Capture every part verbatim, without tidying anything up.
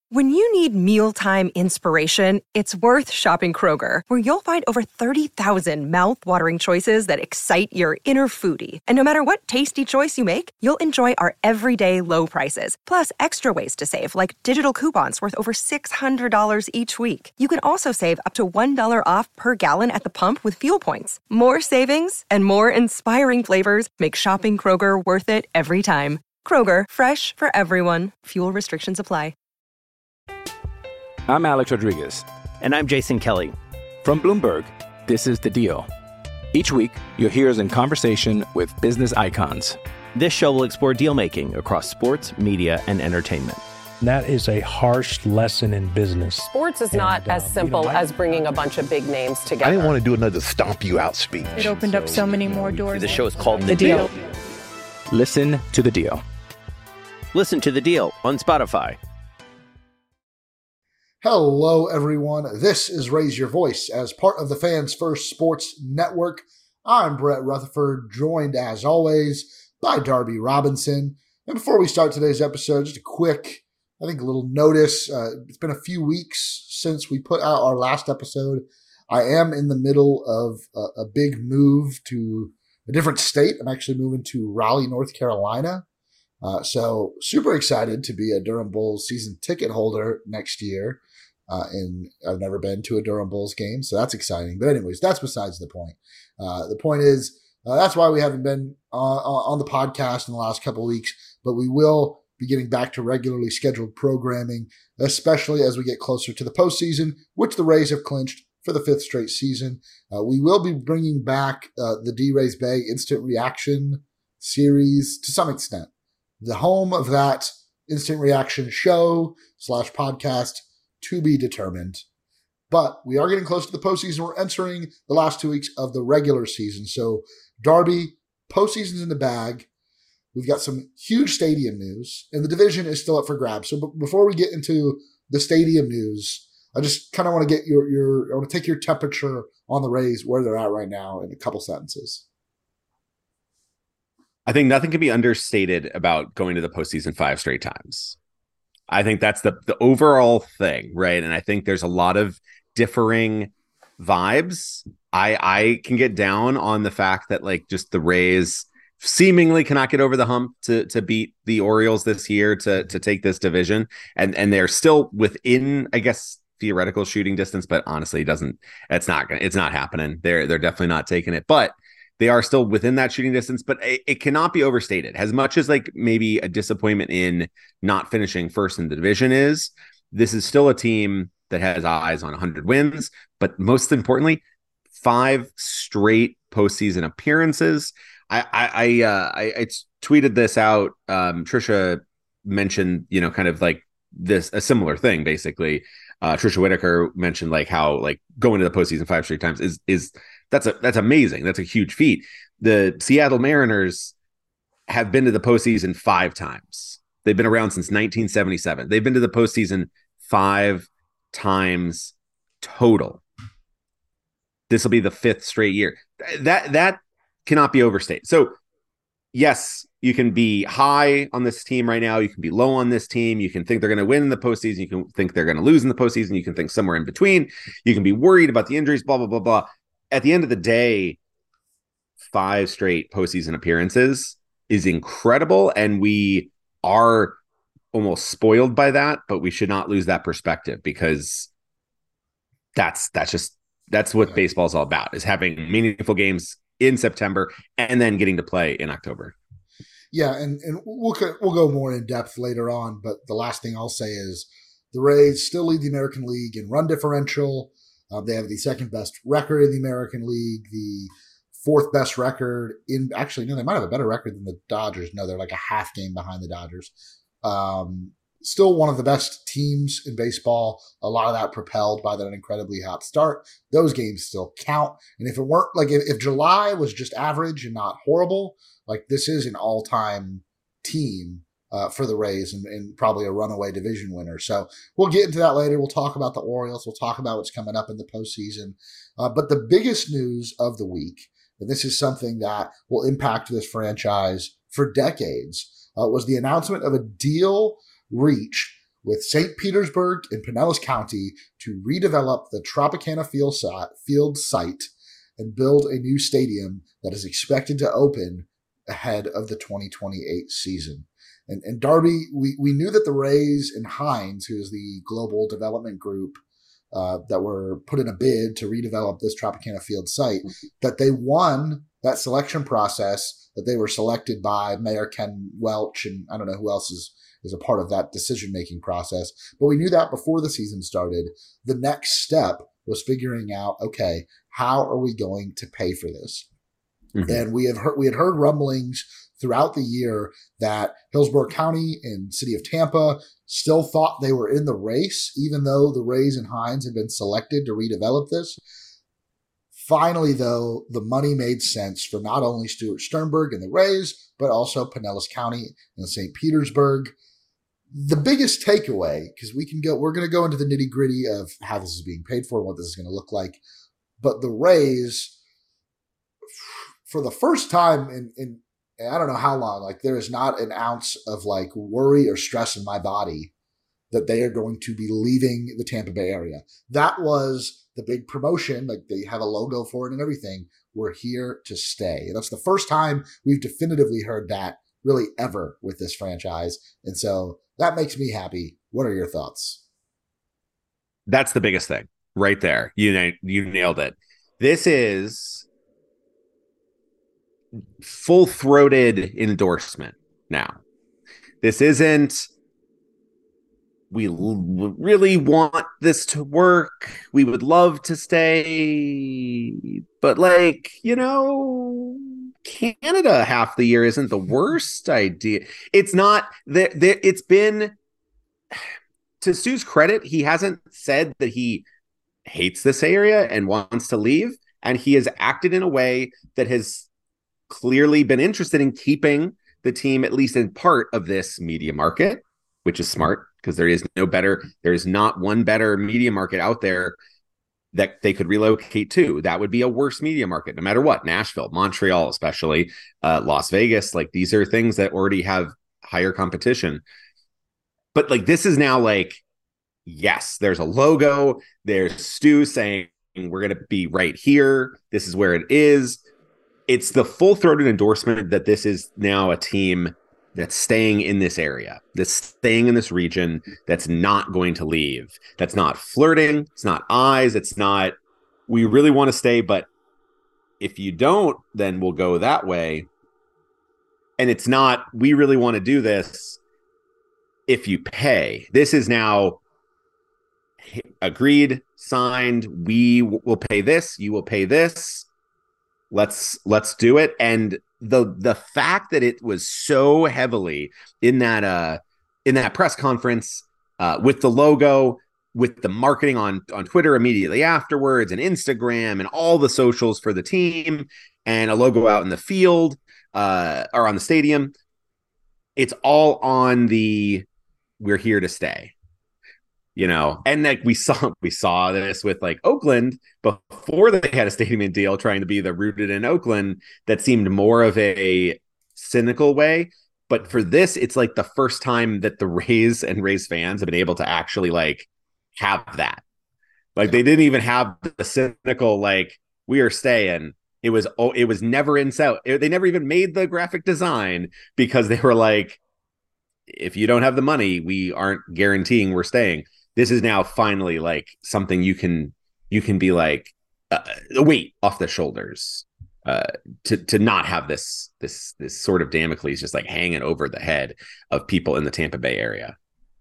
When you need mealtime inspiration, it's worth shopping Kroger, where you'll find over thirty thousand mouth-watering choices that excite your inner foodie. And no matter what tasty choice you make, you'll enjoy our everyday low prices, plus extra ways to save, like digital coupons worth over six hundred dollars each week. You can also save up to one dollar off per gallon at the pump with fuel points. More savings and more inspiring flavors make shopping Kroger worth it every time. Kroger, fresh for everyone. Fuel restrictions apply. I'm Alex Rodriguez. And I'm Jason Kelly. From Bloomberg, this is The Deal. Each week, you'll hear us in conversation with business icons. This show will explore deal-making across sports, media, and entertainment. That is a harsh lesson in business. Sports is and, not uh, as simple you know, as bringing a bunch of big names together. I didn't want to do another stomp you out speech. It opened so, up so many more doors. The show is called The, the deal. deal. Listen to The Deal. Listen to The Deal on Spotify. Hello, everyone. This is Raise Your Voice as part of the Fans First Sports Network. I'm Brett Rutherford, joined as always by Darby Robinson. And before we start today's episode, just a quick, I think, a little notice. Uh, it's been a few weeks since we put out our last episode. I am in the middle of a, a big move to a different state. I'm actually moving to Raleigh, North Carolina. Uh, so super excited to be a Durham Bulls season ticket holder next year. Uh, and I've never been to a Durham Bulls game, so that's exciting. But anyways, that's besides the point. Uh, the point is, uh, that's why we haven't been uh, on the podcast in the last couple of weeks, but we will be getting back to regularly scheduled programming, especially as we get closer to the postseason, which the Rays have clinched for the fifth straight season. Uh, we will be bringing back uh, the D-Rays Bay Instant Reaction series to some extent. The home of that Instant Reaction show slash podcast to be determined. But we are getting close to the postseason. We're entering the last two weeks of the regular season. So, Darby, postseason's in the bag. We've got some huge stadium news, and the division is still up for grabs. So, b- before we get into the stadium news, I just kind of want to get your, your, I want to take your temperature on the Rays, where they're at right now, in a couple sentences. I think nothing can be understated about going to the postseason five straight times. I think that's the the overall thing, right? And I think there's a lot of differing vibes. I I can get down on the fact that like just the Rays seemingly cannot get over the hump to to beat the Orioles this year to to take this division, and and they're still within, I guess, theoretical shooting distance, but honestly, it doesn't. It's not gonna. It's not happening. They're they're definitely not taking it, but they are still within that shooting distance, but it, it cannot be overstated. As much as like maybe a disappointment in not finishing first in the division is, this is still a team that has eyes on one hundred wins, but most importantly, five straight postseason appearances. I I I, uh, I, I tweeted this out. Um, Trisha mentioned, you know, kind of like this a similar thing. Basically, uh, Trisha Whitaker mentioned like how like going to the postseason five straight times is is. That's a that's amazing. That's a huge feat. The Seattle Mariners have been to the postseason five times. They've been around since nineteen seventy-seven. They've been to the postseason five times total. This will be the fifth straight year. That that cannot be overstated. So, yes, you can be high on this team right now. You can be low on this team. You can think they're going to win in the postseason. You can think they're going to lose in the postseason. You can think somewhere in between. You can be worried about the injuries, blah, blah, blah, blah. At the end of the day, five straight postseason appearances is incredible, and we are almost spoiled by that, but we should not lose that perspective, because that's that's just that's what baseball is all about, is having meaningful games in September and then getting to play in October. Yeah, and, and we'll we'll go more in depth later on, but the last thing I'll say is the Rays still lead the American League in run differential. Uh, they have the second best record in the American League, the fourth best record in, actually, no, they might have a better record than the Dodgers. No, they're like a half game behind the Dodgers. Um, still one of the best teams in baseball. A lot of that propelled by that incredibly hot start. Those games still count. And if it weren't, like if, if July was just average and not horrible, like this is an all-time team Uh, for the Rays, and, and probably a runaway division winner. So we'll get into that later. We'll talk about the Orioles. We'll talk about what's coming up in the postseason. Uh, but the biggest news of the week, and this is something that will impact this franchise for decades, uh, was the announcement of a deal reached with Saint Petersburg and Pinellas County to redevelop the Tropicana Field site and build a new stadium that is expected to open ahead of the twenty twenty-eight season. And, and Darby, we, we knew that the Rays and Hines, who is the global development group uh, that were put in a bid to redevelop this Tropicana Field site, that they won that selection process, that they were selected by Mayor Ken Welch, and I don't know who else is, is a part of that decision-making process. But we knew that before the season started. The next step was figuring out, okay, how are we going to pay for this? Mm-hmm. And we have heard, we had heard rumblings throughout the year that Hillsborough County and City of Tampa still thought they were in the race, even though the Rays and Hines had been selected to redevelop this. Finally, though, the money made sense for not only Stuart Sternberg and the Rays, but also Pinellas County and Saint Petersburg. The biggest takeaway, because we can go, we're going to go into the nitty gritty of how this is being paid for and what this is going to look like. But the Rays, for the first time in, in I don't know how long, like there is not an ounce of like worry or stress in my body that they are going to be leaving the Tampa Bay area. That was the big promotion. Like they have a logo for it and everything. We're here to stay. And that's the first time we've definitively heard that really ever with this franchise. And so that makes me happy. What are your thoughts? That's the biggest thing right there. You, you nailed it. This is full-throated endorsement now. This isn't, we l- really want this to work. We would love to stay. But like, you know, Canada half the year isn't the worst idea. It's not, there. It's been, to Stu's credit, he hasn't said that he hates this area and wants to leave. And he has acted in a way that has clearly been interested in keeping the team, at least in part of this media market, which is smart because there is no better, there is not one better media market out there that they could relocate to. That would be a worse media market, no matter what. Nashville, Montreal, especially uh, Las Vegas. Like these are things that already have higher competition. But like, this is now like, yes, there's a logo. There's Stu saying, we're going to be right here. This is where it is. It's the full-throated endorsement that this is now a team that's staying in this area, that's staying in this region, that's not going to leave, that's not flirting, it's not eyes, it's not, we really want to stay, but if you don't, then we'll go that way. And it's not, we really want to do this if you pay. This is now agreed, signed, we will pay this, you will pay this. Let's let's do it. And the the fact that it was so heavily in that uh in that press conference uh with the logo, with the marketing on on Twitter immediately afterwards and Instagram and all the socials for the team and a logo out in the field uh or on the stadium, it's all on the we're here to stay. You know, and like we saw, we saw this with like Oakland before they had a stadium deal, trying to be the rooted in Oakland. That seemed more of a cynical way. But for this, it's like the first time that the Rays and Rays fans have been able to actually like have that. Like they didn't even have the cynical, like we are staying. It was, oh, it was never in South. They never even made the graphic design because they were like, if you don't have the money, we aren't guaranteeing we're staying. This is now finally like something you can you can be like uh, a weight off the shoulders uh, to to not have this this this sort of Damocles just like hanging over the head of people in the Tampa Bay area.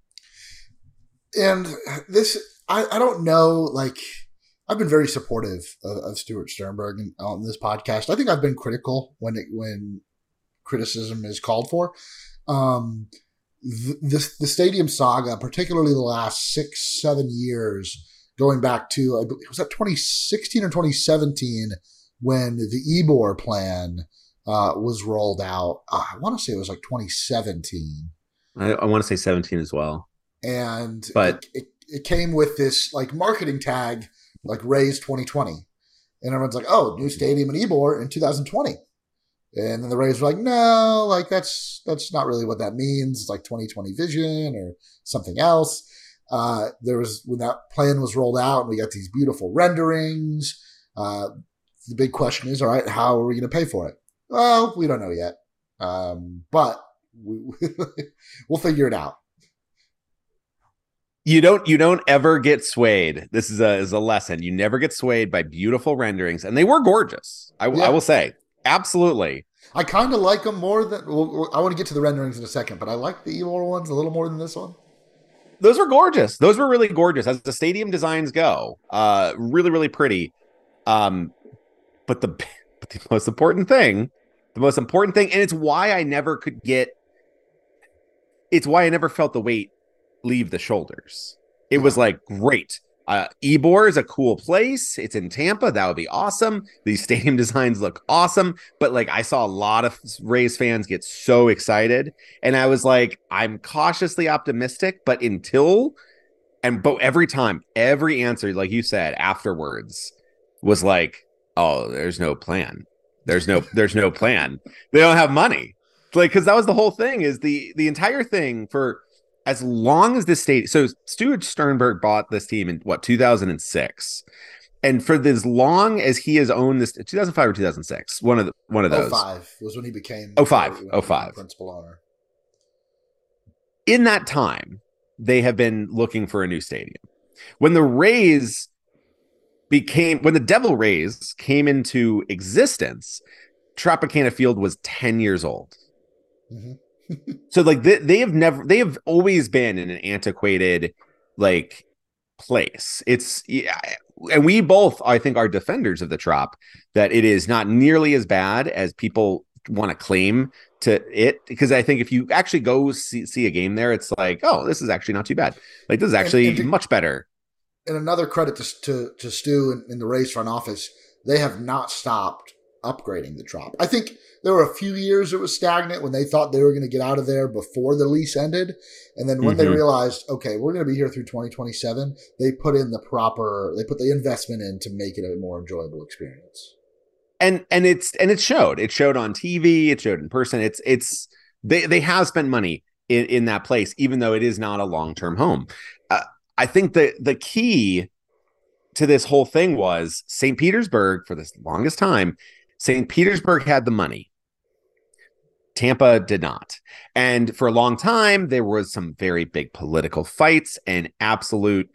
And this, I, I don't know, like I've been very supportive of, of Stuart Sternberg on this podcast. I think I've been critical when it when criticism is called for. Um, The, the stadium saga, particularly the last six, seven years, going back to, I believe, was that twenty sixteen or twenty seventeen when the Ybor plan uh, was rolled out. Uh, I want to say it was like twenty seventeen. I, I want to say seventeen as well. And but it, it, it came with this like marketing tag, like Rays twenty twenty. And everyone's like, oh, new stadium in Ybor in two thousand twenty. And then the Rays were like, no, like that's that's not really what that means. It's like twenty twenty vision or something else. Uh, there was when that plan was rolled out and we got these beautiful renderings. Uh, the big question is, all right, how are we going to pay for it? Well, we don't know yet, um, but we, we'll figure it out. You don't you don't ever get swayed. This is a is a lesson. You never get swayed by beautiful renderings, and they were gorgeous. I, yeah. I will say, absolutely. I kind of like them more than. Well, I want to get to the renderings in a second, but I like the Eeyore ones a little more than this one. Those were gorgeous. Those were really gorgeous as the stadium designs go. Uh, really, really pretty. Um, but the but the most important thing, the most important thing, and it's why I never could get. It's why I never felt the weight leave the shoulders. It was like, great. Uh, Ybor is a cool place. It's in Tampa. That would be awesome. These stadium designs look awesome. But like, I saw a lot of Rays fans get so excited. And I was like, I'm cautiously optimistic, but until, and but every time, every answer, like you said, afterwards was like, oh, there's no plan. There's no, there's no plan. They don't have money. Like, cause that was the whole thing is the, the entire thing for, as long as this state, so Stuart Sternberg bought this team in what, two thousand six, and for as long as he has owned this, two thousand five or two thousand six, one of the, one of those. oh five was when he became oh five, oh five principal owner. In that time, they have been looking for a new stadium. When the Rays became, when the Devil Rays came into existence, Tropicana Field was ten years old. Mm-hmm. So like they, they have never they have always been in an antiquated like place. It's yeah, and we both I think are defenders of the Trop, that it is not nearly as bad as people want to claim to it, because I think if you actually go see, see a game there, it's like, oh, this is actually not too bad. Like this is actually and, and to, much better. And another credit to to, to Stu in, in the Rays front office, they have not stopped upgrading the Trop. I think there were a few years it was stagnant when they thought they were going to get out of there before the lease ended. And then when mm-hmm. they realized, okay, we're going to be here through twenty twenty-seven, they put in the proper, they put the investment in to make it a more enjoyable experience. And, and it's, and it showed, it showed on T V, it showed in person. It's, it's, they, they have spent money in, in that place, even though it is not a long-term home. Uh, I think the, the key to this whole thing was Saint Petersburg for the longest time. Saint Petersburg had the money. Tampa did not. And for a long time, there was some very big political fights and absolute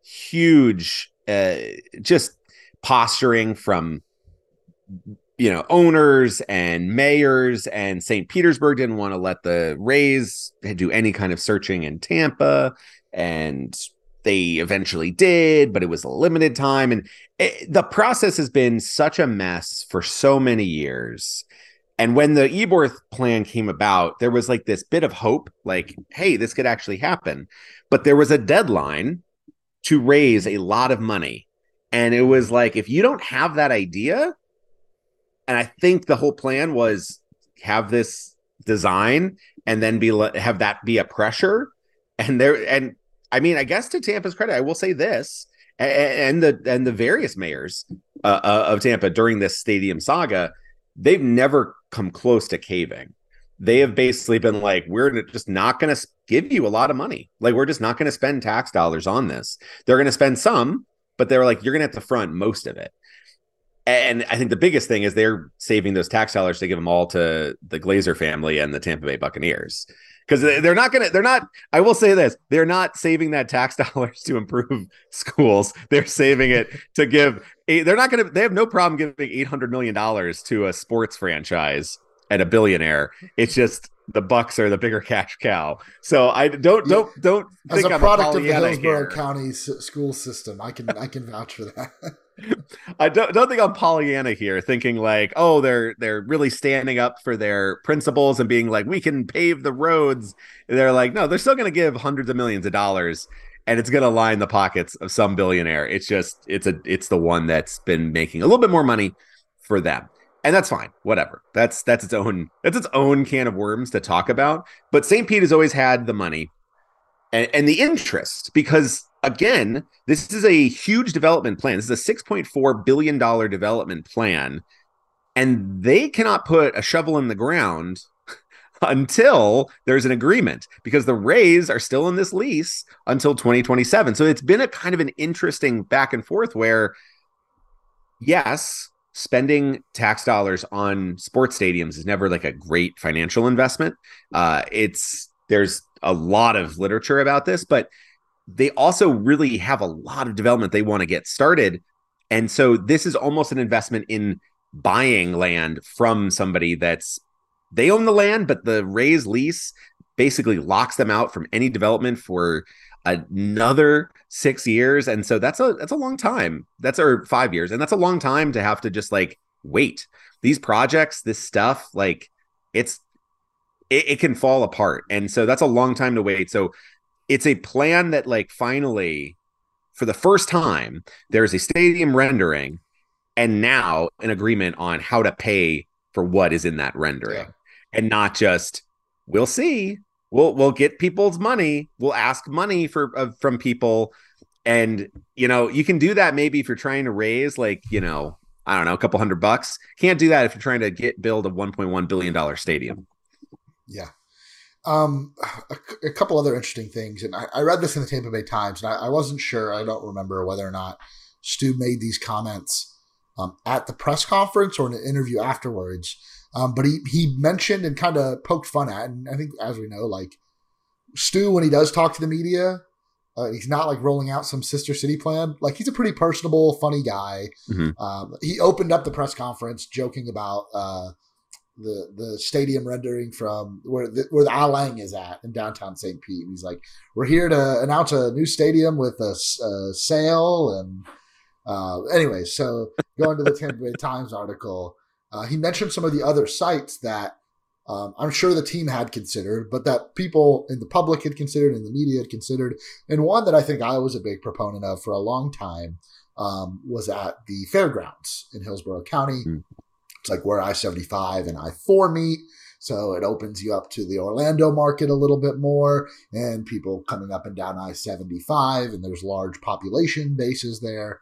huge uh, just posturing from, you know, owners and mayors. And Saint Petersburg didn't want to let the Rays do any kind of searching in Tampa. And they eventually did, but it was a limited time. And it, the process has been such a mess for so many years. And when the Ybor plan came about, there was like this bit of hope, like, hey, this could actually happen. But there was a deadline to raise a lot of money. And it was like, if you don't have that idea, and I think the whole plan was have this design and then be have that be a pressure. And there, and I mean, I guess to Tampa's credit, I will say this, and the and the various mayors uh, of Tampa during this stadium saga, they've never come close to caving. They have basically been like, we're just not going to give you a lot of money. Like, we're just not going to spend tax dollars on this. They're going to spend some, but they're like, you're going to have to front most of it. And I think the biggest thing is they're saving those tax dollars to give them all to the Glazer family and the Tampa Bay Buccaneers. Because they're not going to, they're not, I will say this, they're not saving that tax dollars to improve schools. They're saving it to give, they're not going to, they have no problem giving eight hundred million dollars to a sports franchise and a billionaire. It's just the Bucks are the bigger cash cow. So I don't, don't, don't As think a I'm product a of the Hillsborough here. County school system, I can, I can vouch for that. I don't, don't think I'm Pollyanna here, thinking like, oh, they're they're really standing up for their principles and being like, we can pave the roads. And they're like, no, they're still going to give hundreds of millions of dollars, and it's going to line the pockets of some billionaire. It's just it's a it's the one that's been making a little bit more money for them, and that's fine. Whatever. That's that's its own that's its own can of worms to talk about. But Saint Pete has always had the money and, and the interest because. Again, this is a huge development plan. This is a six point four billion dollars development plan And they cannot put a shovel in the ground until there's an agreement, because the Rays are still in this lease until twenty twenty-seven. So it's been a kind of an interesting back and forth where, yes, spending tax dollars on sports stadiums is never like a great financial investment. Uh, it's there's a lot of literature about this, but they also really have a lot of development they want to get started. And so this is almost an investment in buying land from somebody that's they own the land, but the Rays lease basically locks them out from any development for another six years. And so that's a that's a long time. That's our five years. And that's a long time to have to just like wait. These projects, this stuff, like it's it, it can fall apart. And so that's a long time to wait. So it's a plan that like finally, for the first time, there's a stadium rendering and now an agreement on how to pay for what is in that rendering. Yeah. And not just, we'll see, we'll we'll get people's money, we'll ask money for uh, from people. And, you know, you can do that maybe if you're trying to raise like, you know, I don't know, a couple hundred bucks. Can't do that if you're trying to get build a one point one billion dollars stadium. Yeah. Um, a, a couple other interesting things. And I, I read this in the Tampa Bay Times, and I, I wasn't sure, I don't remember whether or not Stu made these comments um, at the press conference or in an interview afterwards. Um, but he, he mentioned and kind of poked fun at, and I think, as we know, like Stu, when he does talk to the media, uh, he's not like rolling out some sister city plan. Like he's a pretty personable, funny guy. Mm-hmm. Um, he opened up the press conference joking about uh, the the stadium rendering from where the, where the Al Lang is at in downtown Saint Pete. And he's like, "We're here to announce a new stadium with a, a sale." And uh, anyway, so going to the Tampa Bay Times article. Uh, he mentioned some of the other sites that um, I'm sure the team had considered, but that people in the public had considered and the media had considered. And one that I think I was a big proponent of for a long time um, was at the fairgrounds in Hillsborough County. Mm. It's like where I seventy-five and I four meet. So it opens you up to the Orlando market a little bit more and people coming up and down I seventy-five, and there's large population bases there.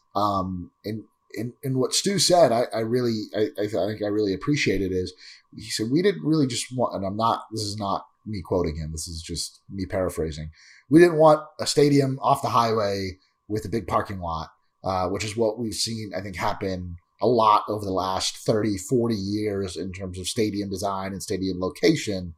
Um, and And, and what Stu said, I, I really, I, I think I really appreciated is he said, we didn't really just want, and I'm not, this is not me quoting him. This is just me paraphrasing. We didn't want a stadium off the highway with a big parking lot, uh, which is what we've seen, I think, happen a lot over the last thirty, forty years in terms of stadium design and stadium location.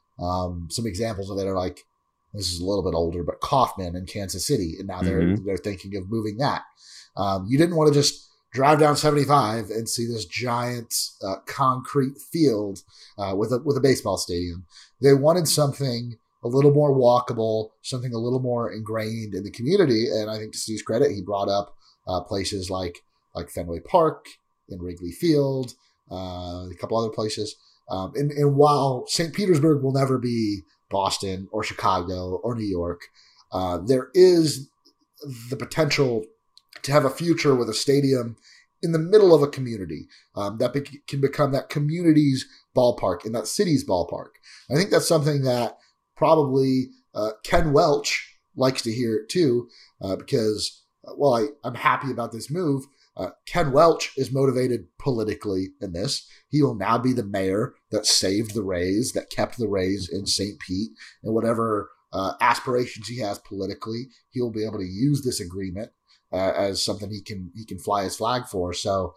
Um, some examples of it are like, this is a little bit older, but Kauffman in Kansas City. And now they're, mm-hmm. they're thinking of moving that. Um, you didn't want to just drive down seventy-five and see this giant uh, concrete field uh, with a with a baseball stadium. They wanted something a little more walkable, something a little more ingrained in the community. And I think to Steve's credit, he brought up uh, places like like Fenway Park and Wrigley Field, uh, a couple other places. Um, and, and while Saint Petersburg will never be Boston or Chicago or New York, uh, there is the potential to have a future with a stadium in the middle of a community um, that be- can become that community's ballpark and that city's ballpark. I think that's something that probably uh, Ken Welch likes to hear too, uh, because, uh, well, I, I'm happy about this move. Uh, Ken Welch is motivated politically in this. He will now be the mayor that saved the Rays, that kept the Rays in Saint Pete, and whatever uh, aspirations he has politically, he will be able to use this agreement Uh, as something he can he can fly his flag for. So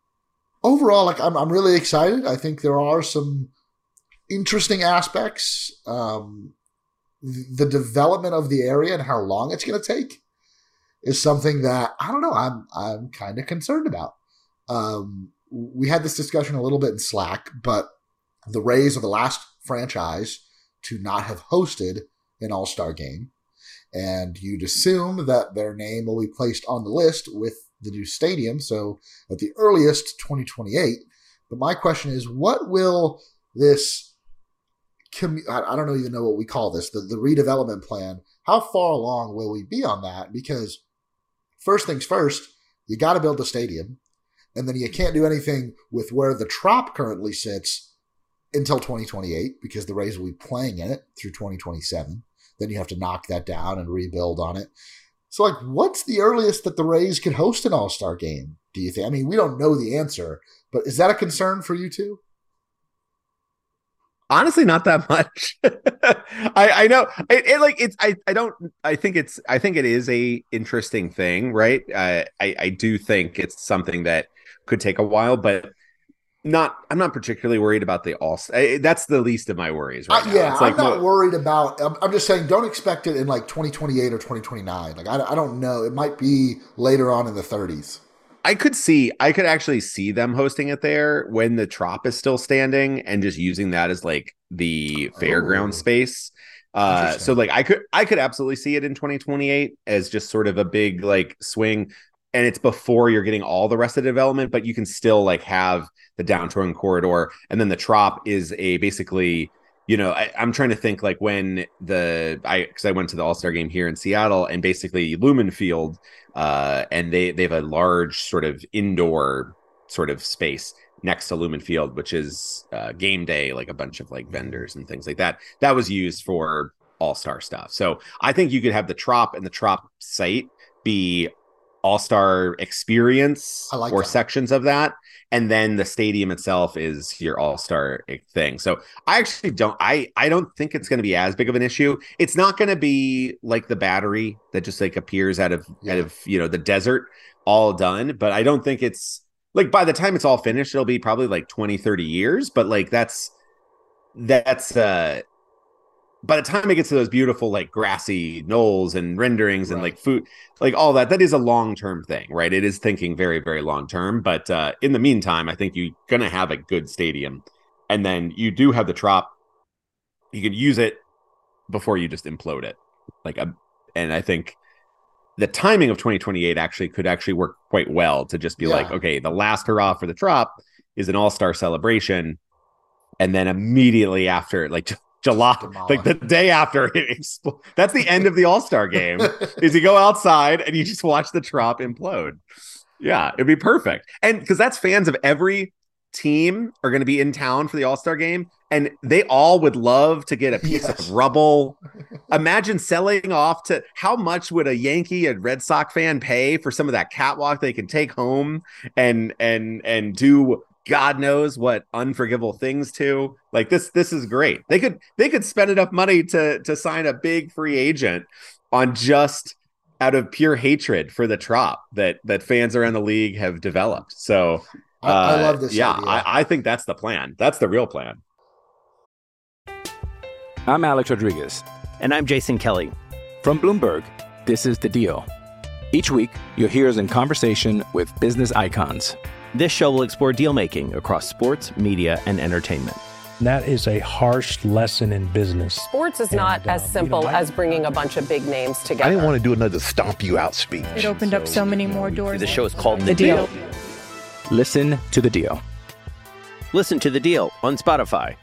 overall, like I'm I'm really excited. I think there are some interesting aspects. Um, the development of the area and how long it's going to take is something that I don't know. I'm I'm kind of concerned about. Um, we had this discussion a little bit in Slack, but the Rays are the last franchise to not have hosted an All-Star game. And you'd assume that their name will be placed on the list with the new stadium, so at the earliest, twenty twenty-eight. But my question is, what will this, commu- I don't even know what we call this, the, the redevelopment plan, how far along will we be on that? Because first things first, you got to build the stadium, and then you can't do anything with where the Trop currently sits until twenty twenty-eight, because the Rays will be playing in it through twenty twenty-seven. Then you have to knock that down and rebuild on it. So, like, what's the earliest that the Rays could host an All-Star game? do you think? I mean, we don't know the answer, but is that a concern for you too? Honestly, not that much. I, I know it, it like it's I, I don't I think it's I think it is a interesting thing, right? Uh, I I do think it's something that could take a while, but not I'm not particularly worried about the all. That's the least of my worries right uh, now. Yeah, it's like, I'm not no, worried about. I'm, I'm just saying, don't expect it in like twenty twenty-eight or twenty twenty-nine. Like I, I don't know. It might be later on in the thirties. I could see, I could actually see them hosting it there when the Trop is still standing and just using that as like the fairground Oh, space. Uh, so like I could, I could absolutely see it in twenty twenty-eight as just sort of a big like swing, and it's before you're getting all the rest of the development, but you can still like have the downtown corridor, and then the Trop is a basically, you know, I, I'm trying to think like when the I because I went to the All-Star game here in Seattle, and basically Lumen Field. Uh, and they they have a large sort of indoor sort of space next to Lumen Field, which is uh, game day, like a bunch of like vendors and things like that. That was used for all-star stuff. So I think you could have the Trop and the Trop site be all-star experience I like or that. sections of that. And then the stadium itself is your all-star thing. So I actually don't, I, I don't think it's going to be as big of an issue. It's not going to be like the Battery that just like appears out of, Yeah. out of, you know, the desert all done. But I don't think it's like, by the time it's all finished, it'll be probably like twenty, thirty years. But like, that's, that's, uh, by the time it gets to those beautiful like grassy knolls and renderings and Right. like food, like all that, that is a long-term thing, right? It is thinking very, very long-term. But uh, in the meantime, I think you're going to have a good stadium. And then you do have the Trop. You could use it before you just implode it. Like, a, and I think the timing of twenty twenty-eight actually could actually work quite well to just be Yeah. like, okay, the last hurrah for the Trop is an all-star celebration. And then immediately after, like, July, Demolish. like the day after it expl- that's the end of the All-Star game. Is you go outside and you just watch the Trop implode. Yeah, it'd be perfect. And because that's fans of every team are going to be in town for the All-Star game, and they all would love to get a piece Yes. of rubble. Imagine selling off to how much would a Yankee and Red Sox fan pay for some of that catwalk they can take home and and and do God knows what unforgivable things to. Like this this is great. They could they could spend enough money to to sign a big free agent on just out of pure hatred for the Trop that that fans around the league have developed. So I, I uh, love this. Yeah, idea. I, I think that's the plan. That's the real plan. I'm Alex Rodriguez. And I'm Jason Kelly. From Bloomberg, this is The Deal. Each week, you'll hear us in conversation with business icons. This show will explore deal making across sports, media, and entertainment. That is a harsh lesson in business. Sports is not And, uh, as you simple know, I- as bringing a bunch of big names together. I didn't want to do another stomp you out speech. It opened up so many more doors. The show is called The The Deal. Deal. Listen to The Deal. Listen to The Deal on Spotify.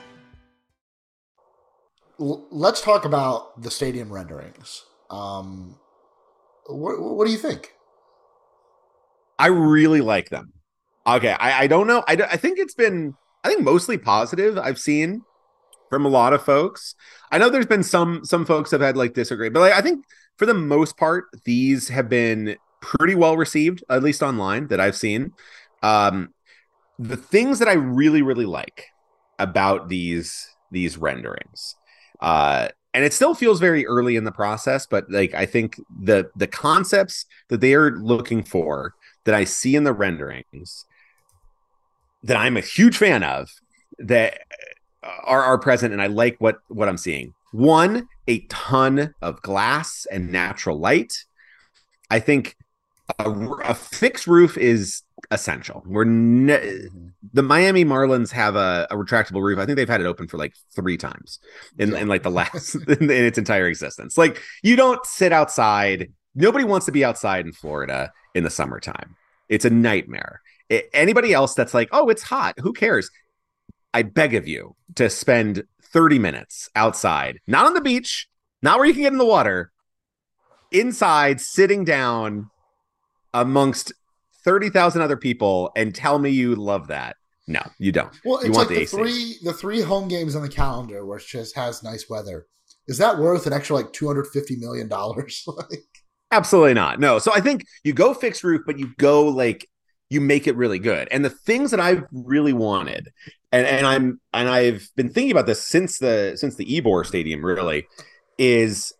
L- let's talk about the stadium renderings. Um, what, what do you think? I really like them. Okay, I, I don't know. I, I think it's been, I think mostly positive I've seen from a lot of folks. I know there's been some some folks have had like disagree, but like, I think for the most part, these have been pretty well received, at least online that I've seen. Um, the things that I really, really like about these these renderings, uh, and it still feels very early in the process, but like I think the the concepts that they are looking for that I see in the renderings that I'm a huge fan of that are, are present, and I like what what I'm seeing. One, a ton of glass and natural light. I think a, a fixed roof is essential. We're ne- the Miami Marlins have a, a retractable roof. I think they've had it open for like three times in, Yeah. in like the last in, in its entire existence. Like you don't sit outside. Nobody wants to be outside in Florida in the summertime. It's a nightmare. I- anybody else that's like, oh, it's hot. Who cares? I beg of you to spend thirty minutes outside, not on the beach, not where you can get in the water, inside, sitting down amongst thirty thousand other people and tell me you love that. No, you don't. Well, you it's want like the the A C. three the three home games on the calendar where it just has nice weather. Is that worth an extra like two hundred fifty million dollars? Like, Absolutely not. No. So I think you go fixed roof, but you go like you make it really good. And the things that I've really wanted, and, and I'm and I've been thinking about this since the since the Ybor Stadium really, is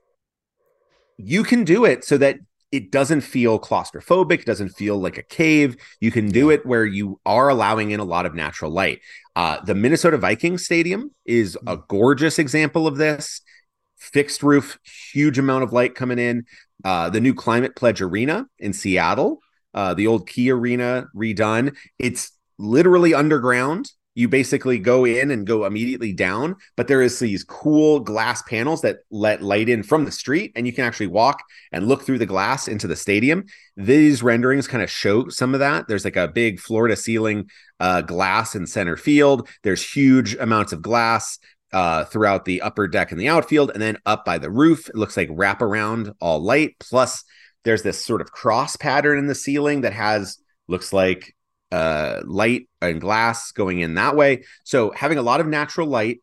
you can do it so that it doesn't feel claustrophobic. It doesn't feel like a cave. You can do it where you are allowing in a lot of natural light. Uh, the Minnesota Vikings Stadium is a gorgeous example of this. Fixed roof, huge amount of light coming in. Uh, the new Climate Pledge Arena in Seattle, uh, the old Key Arena redone. It's literally underground. You basically go in and go immediately down, but there is these cool glass panels that let light in from the street, and you can actually walk and look through the glass into the stadium. These renderings kind of show some of that. There's like a big floor to ceiling uh, glass in center field. There's huge amounts of glass uh, throughout the upper deck and the outfield, and then up by the roof, it looks like wraparound all light. Plus, there's this sort of cross pattern in the ceiling that has looks like uh, light and glass going in that way. So having a lot of natural light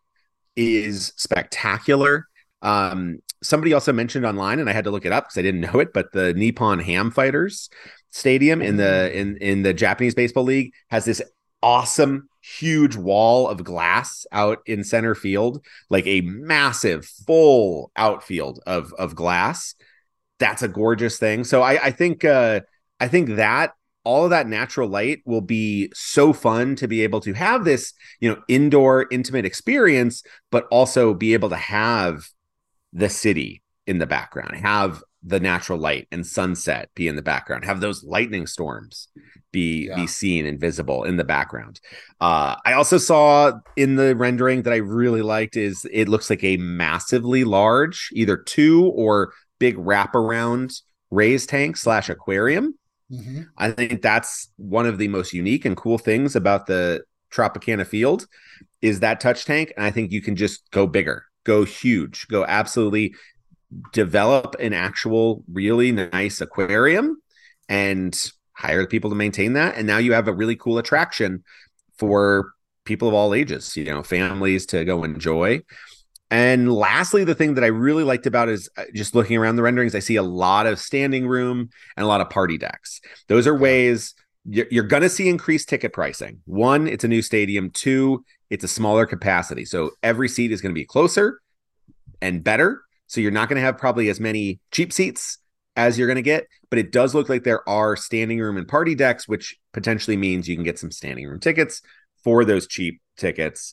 is spectacular. Um, somebody also mentioned online, and I had to look it up because I didn't know it, but the Nippon Ham Fighters Stadium in the in in the Japanese Baseball League has this awesome, huge wall of glass out in center field, like a massive full outfield of of glass. That's a gorgeous thing. So I, I think uh, I think that all of that natural light will be so fun to be able to have this, you know, indoor intimate experience, but also be able to have the city in the background, have the natural light and sunset be in the background, have those lightning storms be yeah. be seen and visible in the background. Uh, I also saw in the rendering that I really liked is it looks like a massively large, either two or big wraparound raised tank slash aquarium. Mm-hmm. I think that's one of the most unique and cool things about the Tropicana field is that touch tank. And I think you can just go bigger, go huge, go absolutely develop an actual really nice aquarium and hire the people to maintain that. And now you have a really cool attraction for people of all ages, you know, families to go enjoy. And lastly, the thing that I really liked about is just looking around the renderings, I see a lot of standing room and a lot of party decks. Those are ways you're, you're going to see increased ticket pricing. One, it's a new stadium. Two, it's a smaller capacity. So every seat is going to be closer and better. So you're not going to have probably as many cheap seats as you're going to get, but it does look like there are standing room and party decks, which potentially means you can get some standing room tickets for those cheap tickets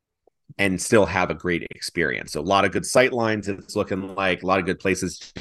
and still have a great experience. So a lot of good sight lines. It's looking like a lot of good places.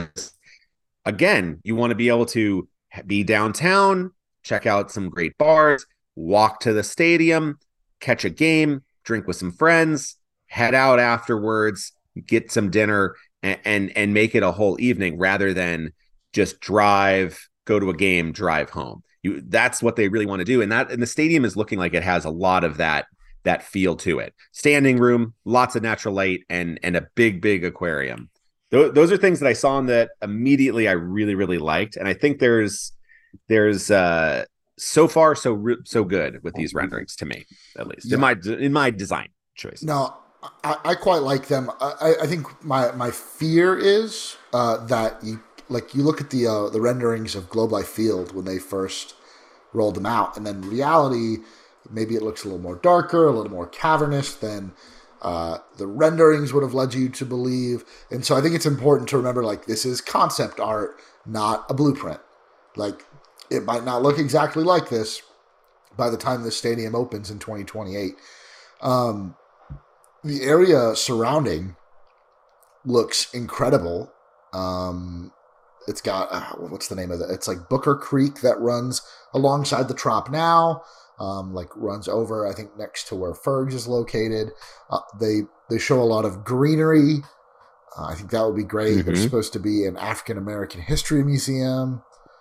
Again, you want to be able to be downtown, check out some great bars, walk to the stadium, catch a game, drink with some friends, head out afterwards, get some dinner, and, and, and make it a whole evening rather than just drive, go to a game, drive home. You, that's what they really want to do. And that, and the stadium is looking like it has a lot of that that feel to it. Standing room, lots of natural light, and and a big, big aquarium. Th- those are things that I saw in that immediately I really, really liked. And I think there's there's uh, so far so re- so good with these renderings to me, at least yeah. in my in my design choice. No, I, I quite like them. I, I think my my fear is uh, that you like you look at the uh, the renderings of Globe Life Field when they first rolled them out, and then reality. Maybe it looks a little more darker, a little more cavernous than uh, the renderings would have led you to believe. And so I think it's important to remember, like, this is concept art, not a blueprint. Like, it might not look exactly like this by the time this stadium opens in twenty twenty-eight. Um, the area surrounding looks incredible. Um, it's got, uh, what's the name of it? It's like Booker Creek that runs alongside the Trop now. Um, like runs over, I think, next to where Fergs is located. Uh, they they show a lot of greenery. Uh, I think that would be great. Mm-hmm. There's supposed to be an African American history museum,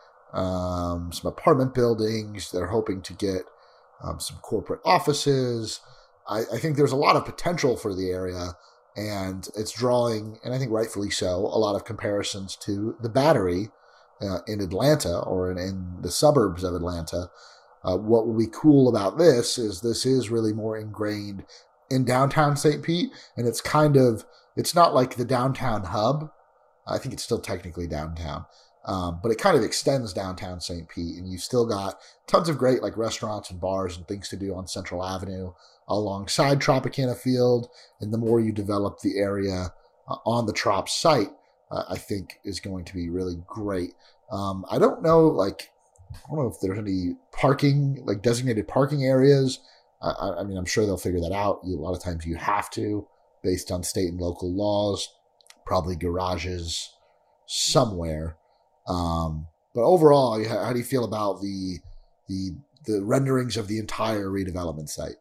um, some apartment buildings. They're hoping to get um, some corporate offices. I, I think there's a lot of potential for the area, and it's drawing, and I think rightfully so, a lot of comparisons to the Battery uh, in Atlanta or in, in the suburbs of Atlanta. Uh, what will be cool about this is this is really more ingrained in downtown Saint Pete, and it's kind of, it's not like the downtown hub. I think it's still technically downtown. Um, but it kind of extends downtown Saint Pete, and you've still got tons of great like restaurants and bars and things to do on Central Avenue alongside Tropicana Field. And the more you develop the area uh, on the Trop site, uh, I think is going to be really great. Um, I don't know, like, I don't know if there's any parking, like designated parking areas. I, I mean, I'm sure they'll figure that out. You, a lot of times you have to, based on state and local laws, probably garages somewhere. Um, but overall, how, how do you feel about the the the renderings of the entire redevelopment site?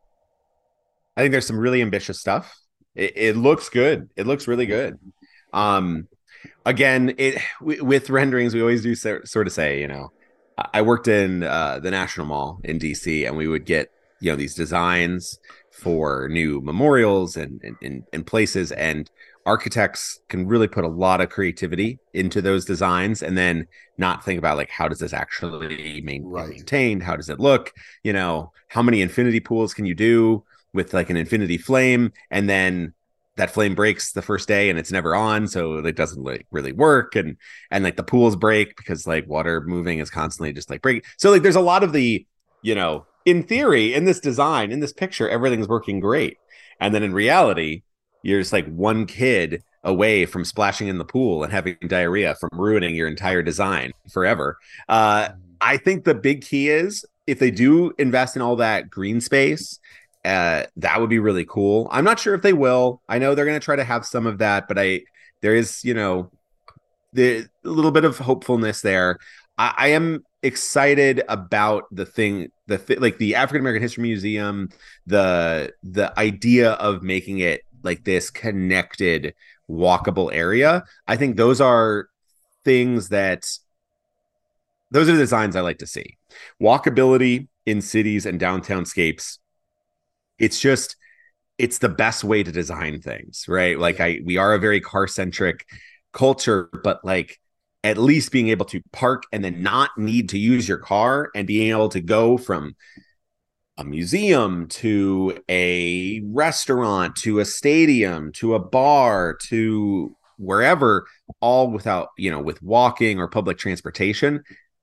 I think there's some really ambitious stuff. It, it looks good. It looks really good. Um, again, it w- with renderings, we always do so, sort of say, you know, I worked in uh, the National Mall in D C, and we would get, you know, these designs for new memorials and, and, and places, and architects can really put a lot of creativity into those designs and then not think about like, how does this actually main- right. maintained? How does it look? You know, how many infinity pools can you do with like an infinity flame? And then that flame breaks the first day and it's never on. So it doesn't like really work. And, and like the pools break because like water moving is constantly just like breaking. So like, there's a lot of the, you know, in theory, in this design, in this picture, everything's working great. And then in reality, you're just like one kid away from splashing in the pool and having diarrhea from ruining your entire design forever. Uh, I think the big key is if they do invest in all that green space, uh, that would be really cool. I'm not sure if they will. I know they're going to try to have some of that, but I there is, you know, the a little bit of hopefulness there. I, I am excited about the thing, the th- like the African American History Museum, the the idea of making it like this connected, walkable area. I think those are things that those are the designs I like to see. Walkability in cities and downtownscapes. It's just, it's the best way to design things, right? Like I, we are a very car centric culture, but like at least being able to park and then not need to use your car and being able to go from a museum to a restaurant to a stadium to a bar to wherever, all without, you know, with walking or public transportation.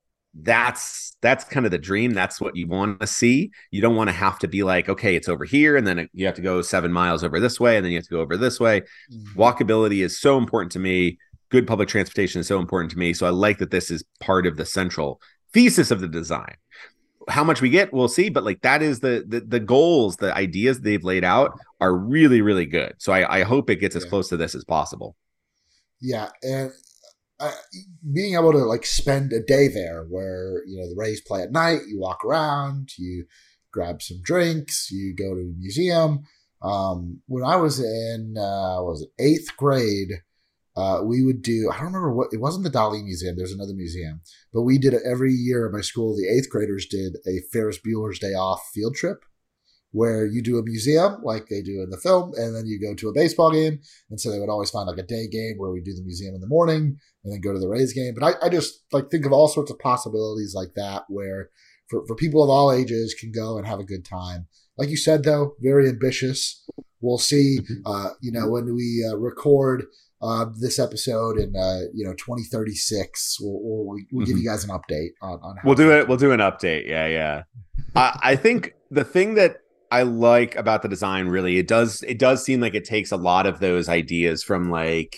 That's that's kind of the dream. That's what you want to see. You don't want to have to be like, okay, it's over here, and then you have to go seven miles over this way, and then you have to go over this way. Mm-hmm. Walkability is so important to me. Good public transportation is so important to me. So I like that this is part of the central thesis of the design. How much we get, we'll see. But like that is the the, the goals, the ideas they've laid out are really, really good. So I, I hope it gets as yeah. close to this as possible. Yeah, and uh, being able to like spend a day there where, you know, the Rays play at night, you walk around, you grab some drinks, you go to a museum. Um, when I was in, uh, what was it, eighth grade, uh, we would do, I don't remember what, it wasn't the Dali Museum, there's another museum, but we did it every year at my school. The eighth graders did a Ferris Bueller's Day Off field trip, where you do a museum like they do in the film, and then you go to a baseball game. And so they would always find like a day game where we do the museum in the morning and then go to the Rays game. But I, I just like think of all sorts of possibilities like that, where for, for people of all ages can go and have a good time. Like you said, though, very ambitious. We'll see, uh, you know, when we uh, record uh, this episode in, uh, you know, twenty thirty-six, we'll, we'll, we'll mm-hmm. give you guys an update on, on how we'll do it. We'll do an update. Yeah. Yeah. I, I think the thing that I like about the design, really, it does it does seem like it takes a lot of those ideas from, like,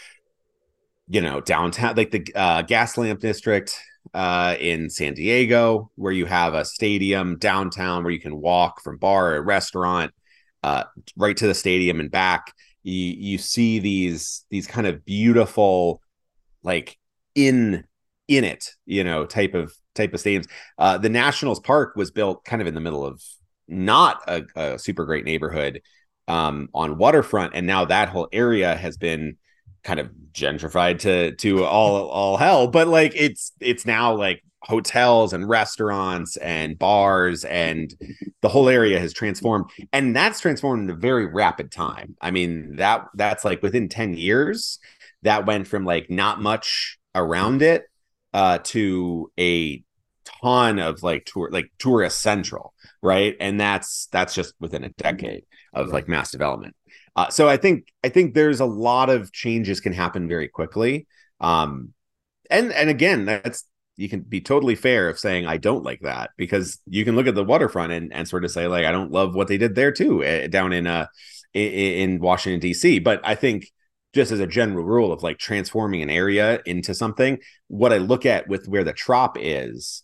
you know, downtown, like the uh, gas lamp district uh, in San Diego, where you have a stadium downtown where you can walk from bar or restaurant uh, right to the stadium and back. You you see these these kind of beautiful, like in in it, you know, type of type of stadiums. Uh, the Nationals Park was built kind of in the middle of not a, a super great neighborhood um, on waterfront, and now that whole area has been kind of gentrified to to all all hell. But like it's it's now like hotels and restaurants and bars, and the whole area has transformed, and that's transformed in a very rapid time. I mean, that that's like within ten years, that went from like not much around it uh, to a ton of like tour like tourist central, right? And that's that's just within a decade of like mass development. Uh, so I think I think there's a lot of changes can happen very quickly. Um, and and again, that's you can be totally fair of saying I don't like that, because you can look at the waterfront and, and sort of say like I don't love what they did there too, uh, down in uh in, in Washington D C. But I think just as a general rule of like transforming an area into something, what I look at with where the Trop is,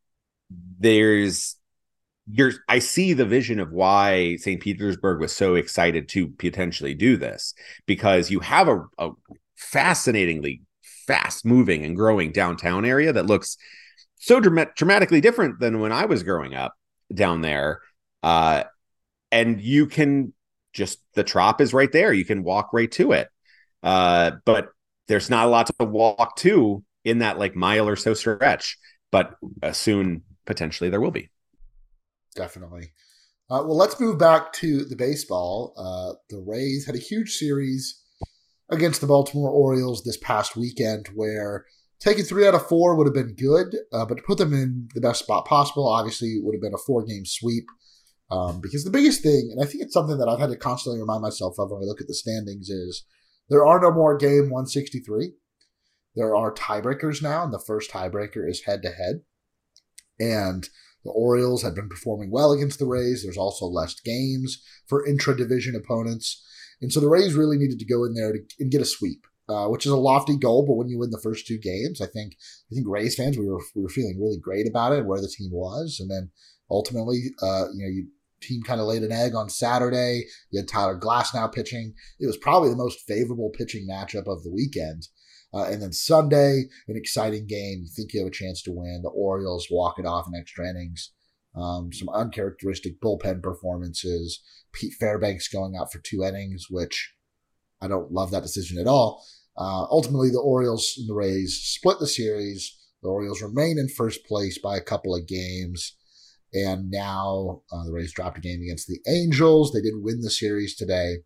there's you're I see the vision of why Saint Petersburg was so excited to potentially do this, because you have a, a fascinatingly fast moving and growing downtown area that looks so dram- dramatically different than when I was growing up down there. Uh, and you can just, the Trop is right there. You can walk right to it. Uh, but there's not a lot to walk to in that like mile or so stretch, but uh, soon potentially there will be. Definitely. Uh, well, let's move back to the baseball. Uh, the Rays had a huge series against the Baltimore Orioles this past weekend, where taking three out of four would have been good, uh, but to put them in the best spot possible, obviously it would have been a four-game sweep. Um, because the biggest thing, and I think it's something that I've had to constantly remind myself of when I look at the standings, is there are no more game one sixty-three. There are tiebreakers now, and the first tiebreaker is head-to-head. And the Orioles have been performing well against the Rays. There's also less games for intra-division opponents. And so the Rays really needed to go in there to, and get a sweep, uh, which is a lofty goal. But when you win the first two games, I think I think Rays fans, we were we were feeling really great about it, where the team was. And then ultimately, uh, you know, you team kind of laid an egg on Saturday. You had Tyler Glasnow pitching. It was probably the most favorable pitching matchup of the weekend. Uh, and then Sunday, an exciting game. You think you have a chance to win. The Orioles walk it off in extra innings. Um, some uncharacteristic bullpen performances. Pete Fairbanks going out for two innings, which I don't love that decision at all. Uh, ultimately, the Orioles and the Rays split the series. The Orioles remain in first place by a couple of games. And now uh, the Rays dropped a game against the Angels. They did win the series today.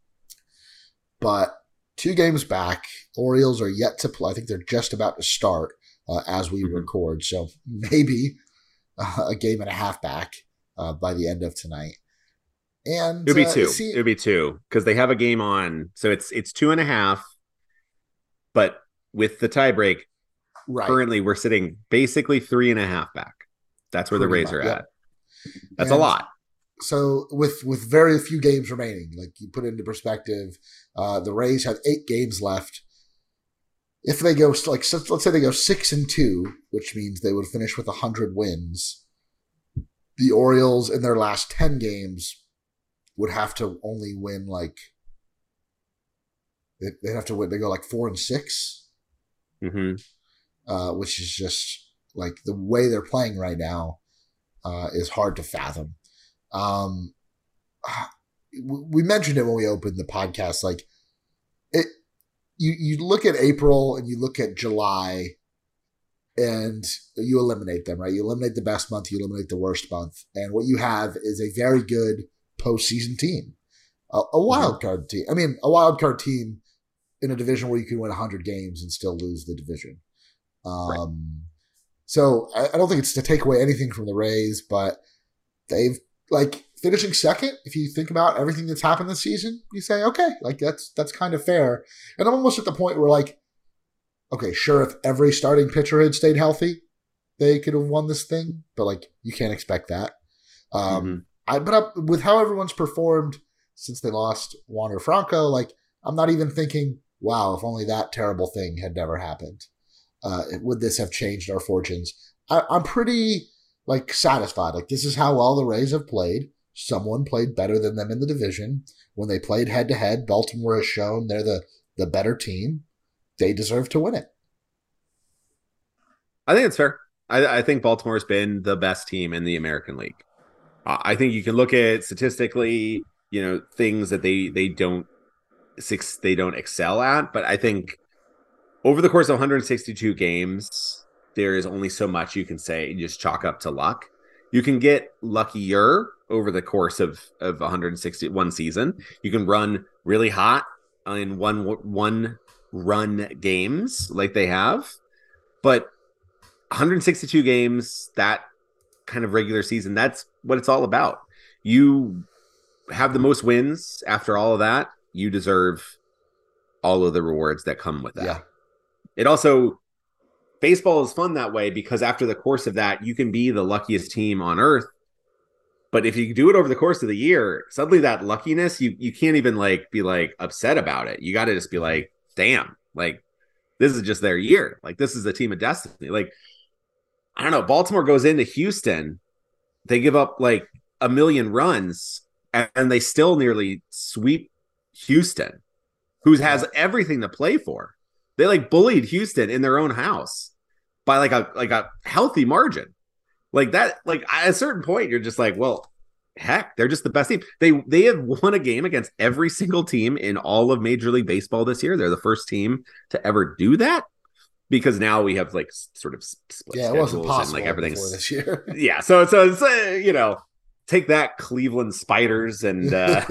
But two games back, Orioles are yet to play. I think they're just about to start uh, as we mm-hmm. record. So maybe uh, a game and a half back uh, by the end of tonight. And it'll be uh, two. See, it'll be two because they have a game on. So it's it's two and a half. But with the tiebreak, right. Currently we're sitting basically three and a half back. That's where Pretty the Rays much, are at. Yep. That's and a lot. So with with very few games remaining, like you put it into perspective, uh, the Rays have eight games left. If they go like let's say they go six and two, which means they would finish with a hundred wins. The Orioles in their last ten games would have to only win like they they have to win. They go like four and six, mm-hmm. uh, which is just like the way they're playing right now uh, is hard to fathom. Um, we mentioned it when we opened the podcast. Like it, you you look at April and you look at July, and you eliminate them, right? You eliminate the best month, you eliminate the worst month, and what you have is a very good postseason team, a, a wild card team. I mean, a wild card team in a division where you can win one hundred games and still lose the division. Um, right. So I, I don't think it's to take away anything from the Rays, but they've like finishing second. If you think about everything that's happened this season, you say, okay, like that's that's kind of fair. And I'm almost at the point where like, okay, sure, if every starting pitcher had stayed healthy, they could have won this thing, but like you can't expect that. Um, mm-hmm. I but I, with how everyone's performed since they lost Wander Franco, like I'm not even thinking, wow, if only that terrible thing had never happened, uh, would this have changed our fortunes? I, I'm pretty like satisfied. Like this is how well the Rays have played. Someone played better than them in the division. When they played head to head, Baltimore has shown they're the the better team. They deserve to win it. I think it's fair. I, I think Baltimore's been the best team in the American League. I think you can look at statistically, you know, things that they they don't six they don't excel at, but I think over the course of one hundred sixty-two games, there is only so much you can say, just chalk up to luck. You can get luckier over the course of of one hundred sixty-one season. You can run really hot in one one run games like they have, but one hundred sixty-two games, that kind of regular season, that's what it's all about. You have the most wins after all of that, you deserve all of the rewards that come with that. Yeah. It also baseball is fun that way because after the course of that, you can be the luckiest team on earth. But if you do it over the course of the year, suddenly that luckiness, you you can't even like be like upset about it. You got to just be like, damn, like this is just their year. Like this is a team of destiny. Like, I don't know. Baltimore goes into Houston. They give up like a million runs and, and they still nearly sweep Houston, who has everything to play for. They like bullied Houston in their own house by like a like a healthy margin. Like that, like at a certain point, you're just like, well, heck, they're just the best team. They they have won a game against every single team in all of Major League Baseball this year. They're the first team to ever do that because now we have like sort of split yeah, schedules it wasn't possible and like everything's before this year. yeah, so so it's uh, you know, take that Cleveland Spiders and uh,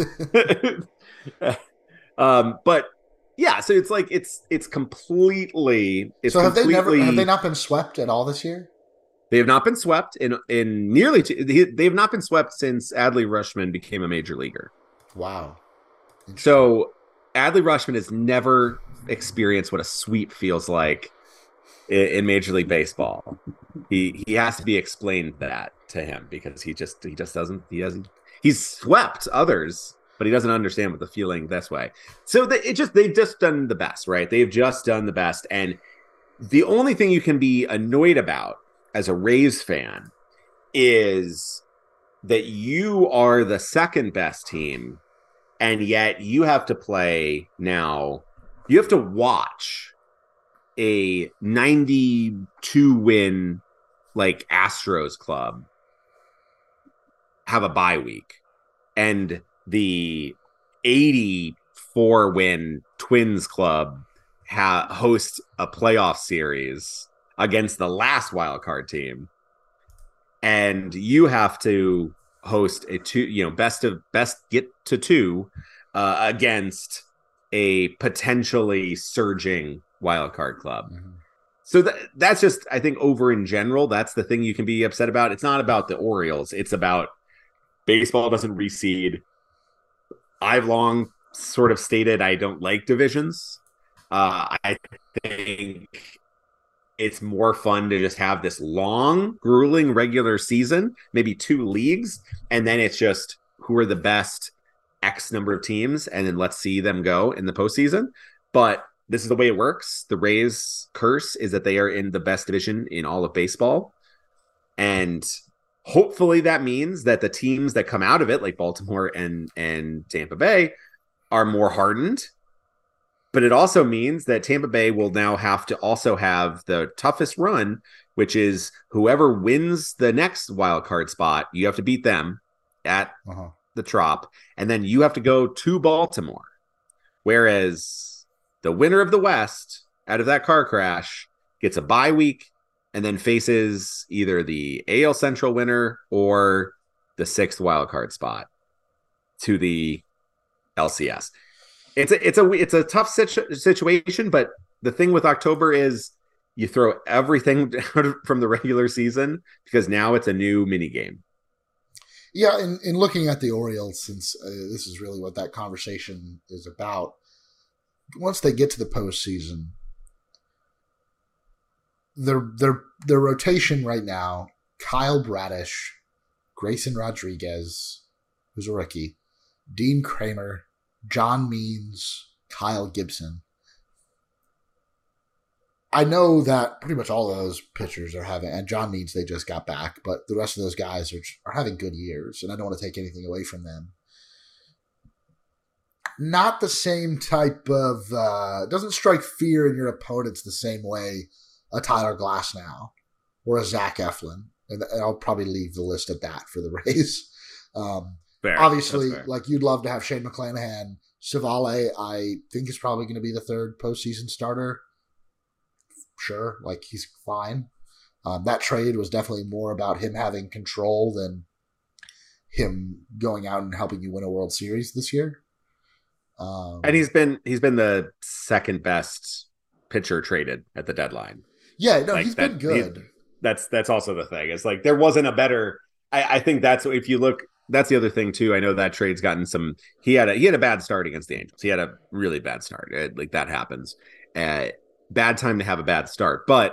um, but yeah, so it's like it's it's completely. It's so have completely, they never have they not been swept at all this year? They have not been swept in in nearly two, they have not been swept since Adley Rutschman became a major leaguer. Wow. So Adley Rutschman has never experienced what a sweep feels like in, in Major League Baseball. He he has to be explained that to him because he just he just doesn't he doesn't he's swept others, but he doesn't understand what the feeling this way. So they, it just they've just done the best, right? They've just done the best, and the only thing you can be annoyed about as a Rays fan is that you are the second best team and yet you have to play now you have to watch a ninety-two win like Astros club have a bye week and the eighty-four win Twins club ha- host a playoff series against the last wild card team, and you have to host a two, you know, best of best get to two uh, against a potentially surging wild card club. Mm-hmm. So that that's just, I think, over in general, that's the thing you can be upset about. It's not about the Orioles; it's about baseball doesn't reseed. I've long sort of stated I don't like divisions. Uh, I think it's more fun to just have this long, grueling regular season, maybe two leagues, and then it's just who are the best X number of teams, and then let's see them go in the postseason. But this is the way it works. The Rays' curse is that they are in the best division in all of baseball. And hopefully that means that the teams that come out of it, like Baltimore and, and Tampa Bay, are more hardened. But it also means that Tampa Bay will now have to also have the toughest run, which is whoever wins the next wild card spot, you have to beat them at uh-huh. the Trop, and then you have to go to Baltimore. Whereas the winner of the West out of that car crash gets a bye week and then faces either the A L Central winner or the sixth wild card spot to the L C S. It's a it's a it's a tough situ- situation, but the thing with October is you throw everything from the regular season because now it's a new mini game. Yeah, in, in looking at the Orioles, since uh, this is really what that conversation is about, once they get to the postseason, their their their rotation right now: Kyle Bradish, Grayson Rodriguez, who's a rookie, Dean Kramer, John Means, Kyle Gibson. I know that pretty much all of those pitchers are having, and John Means they just got back, but the rest of those guys are are having good years, and I don't want to take anything away from them. Not the same type of, uh, doesn't strike fear in your opponents the same way a Tyler Glasnow or a Zach Eflin, and, and I'll probably leave the list at that for the Rays. Um, Fair. Obviously, like you'd love to have Shane McClanahan. Savale, I think, is probably going to be the third postseason starter. Sure, like he's fine. Um, that trade was definitely more about him having control than him going out and helping you win a World Series this year. Um, and he's been he's been the second best pitcher traded at the deadline. Yeah, no, like he's that, been good. He, that's that's also the thing. It's like there wasn't a better. I, I think that's if you look. That's the other thing too. I know that trade's gotten some. He had a he had a bad start against the Angels. He had a really bad start. It, like that happens. Uh, bad time to have a bad start. But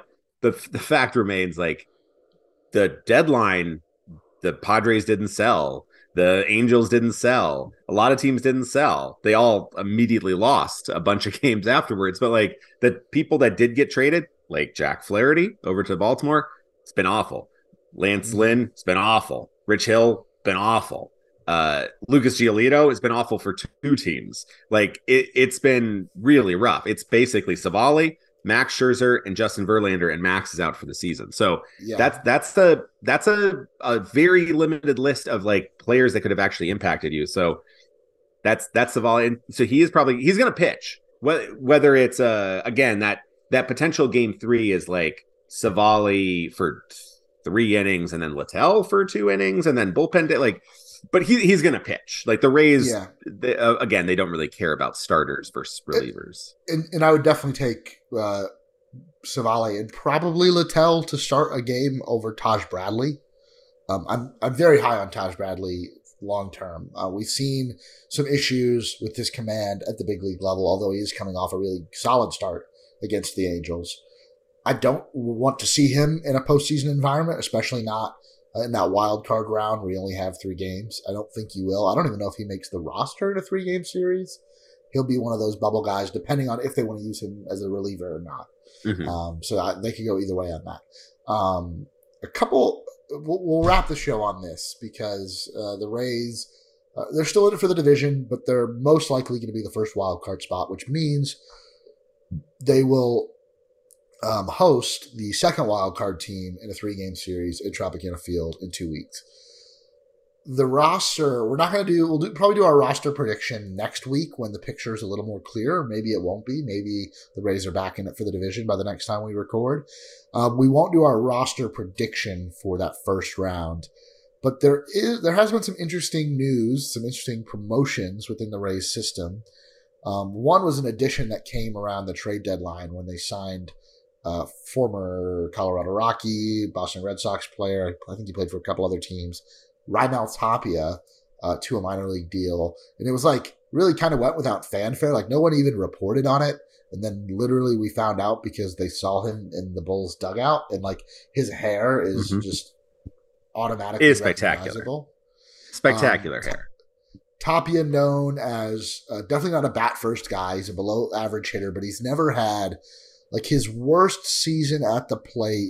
the the fact remains, like, the deadline, the Padres didn't sell. The Angels didn't sell. A lot of teams didn't sell. They all immediately lost a bunch of games afterwards. But like the people that did get traded, like Jack Flaherty over to Baltimore, it's been awful. Lance mm-hmm. Lynn, it's been awful. Rich Hill, been awful. Uh, Lucas Giolito has been awful for two teams. Like it, it's been really rough. It's basically Savali, Max Scherzer, and Justin Verlander, and Max is out for the season. So yeah. that's that's the that's a, a very limited list of like players that could have actually impacted you. So that's that's the volume. So he is probably he's going to pitch. Whether it's uh again that that potential game three is like Savali for three innings and then Littell for two innings and then bullpen day, like. But he he's going to pitch. Like the Rays, yeah. they, uh, again, they don't really care about starters versus relievers. And, and I would definitely take uh, Savali and probably Littell to start a game over Taj Bradley. Um, I'm I'm very high on Taj Bradley long term. Uh, we've seen some issues with his command at the big league level, although he is coming off a really solid start against the Angels. I don't want to see him in a postseason environment, especially not in that wild card round where you only have three games. I don't think you will. I don't even know if he makes the roster in a three-game series. He'll be one of those bubble guys, depending on if they want to use him as a reliever or not. Mm-hmm. Um, so I, they could go either way on that. Um, a couple, we'll, we'll wrap the show on this because uh, the Rays, uh, they're still in it for the division, but they're most likely going to be the first wild card spot, which means they will Um, host the second wildcard team in a three-game series at Tropicana Field in two weeks. The roster, we're not going to do, we'll do, probably do our roster prediction next week when the picture is a little more clear. Maybe it won't be. Maybe the Rays are back in it for the division by the next time we record. Um, we won't do our roster prediction for that first round. But there is, there has been some interesting news, some interesting promotions within the Rays system. Um, one was an addition that came around the trade deadline when they signed Uh, former Colorado Rocky, Boston Red Sox player. I think he played for a couple other teams. Raimel Tapia uh, to a minor league deal. And it was like really kind of went without fanfare. Like no one even reported on it. And then literally we found out because they saw him in the Bulls dugout and like his hair is mm-hmm. just automatically it is spectacular. Spectacular um, hair. Tapia known as uh, definitely not a bat first guy. He's a below average hitter, but he's never had like his worst season at the plate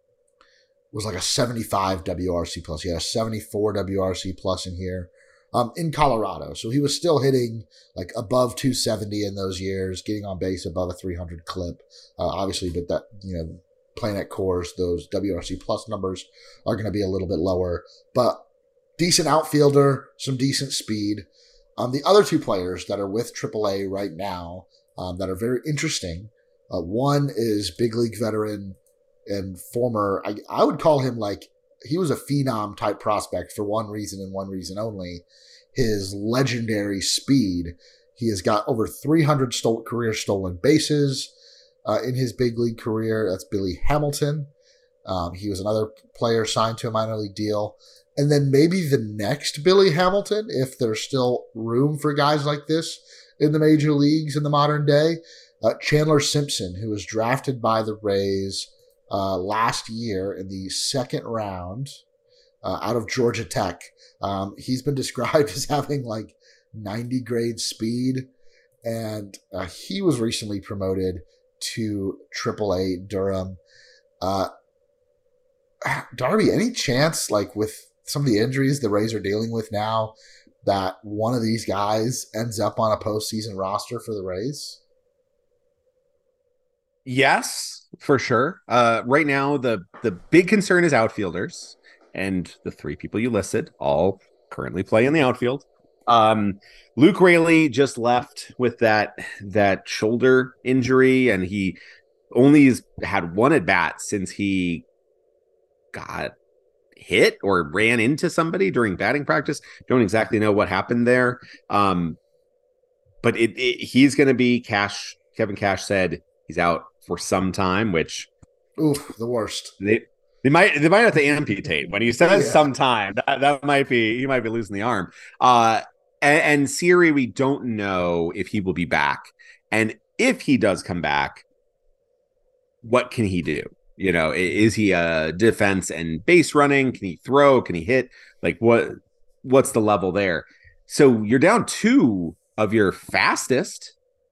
was like a seventy-five W R C plus. He had a seventy-four W R C plus in here um, in Colorado. So he was still hitting like above two seventy in those years, getting on base above a three hundred clip. Uh, obviously, but that, you know, playing at Coors, those W R C plus numbers are going to be a little bit lower. But decent outfielder, some decent speed. Um, the other two players that are with triple A right now um, that are very interesting. Uh, one is big league veteran and former, I, I would call him like, he was a phenom type prospect for one reason and one reason only, his legendary speed. He has got over three hundred stole, career stolen bases uh, in his big league career. That's Billy Hamilton. Um, he was another player signed to a minor league deal. And then maybe the next Billy Hamilton, if there's still room for guys like this in the major leagues in the modern day, Uh, Chandler Simpson, who was drafted by the Rays uh, last year in the second round uh, out of Georgia Tech. Um, he's been described as having like ninety grade speed, and uh, he was recently promoted to triple A Durham. Uh, Darby, any chance, like with some of the injuries the Rays are dealing with now, that one of these guys ends up on a postseason roster for the Rays? Yes, for sure. Uh, right now, the the big concern is outfielders, and the three people you listed all currently play in the outfield. Um, Luke Raley just left with that that shoulder injury, and he only has had one at bat since he got hit or ran into somebody during batting practice. Don't exactly know what happened there, um, but it, it, he's going to be Cash. Kevin Cash said he's out for some time, which oof, the worst. They they might they might have to amputate. When he says yeah. some time, that, that might be he might be losing the arm. Uh, and, and Siri, we don't know if he will be back, and if he does come back, what can he do? You know, is he a defense and base running? Can he throw? Can he hit? Like what? What's the level there? So you're down two of your fastest,